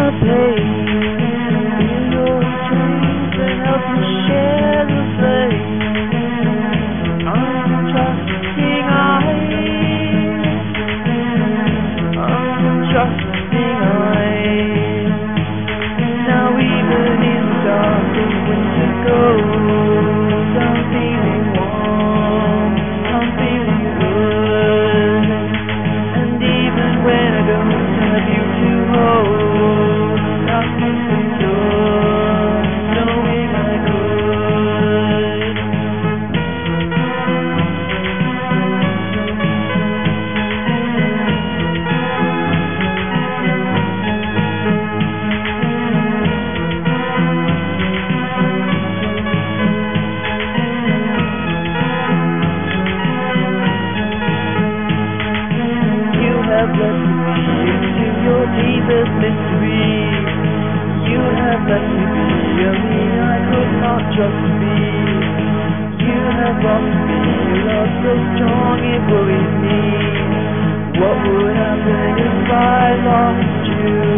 the pain, feel your dreams and help me share the flame. Untrusting eyes. Now even in the dark of winter goes, I'm feeling warm, I'm feeling good. And even when I don't have you to hold, I'm secure, knowing I could. Have let me into your deepest mystery. You have let me be a me I could not just be. You have lost me, your love so strong it worries me. What would happen if I lost you?